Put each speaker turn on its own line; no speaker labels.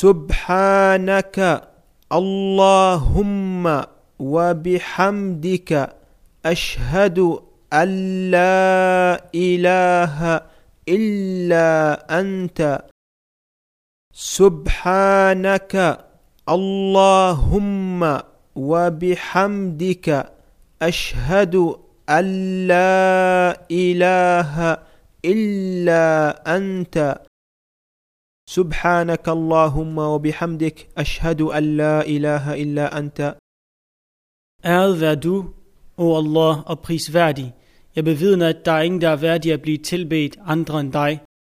سبحانك اللهم وبحمدك أشهد أن لا إله إلا أنت سبحانك اللهم وبحمدك أشهد أن لا إله إلا أنت سبحانك اللهم وبحمدك أشهد أن لا إله إلا أنت.
Æret vær du, o Allah, og prisværdig. Jeg bevidner, at der er ingen, der er værdig at blive tilbedt andre end dig.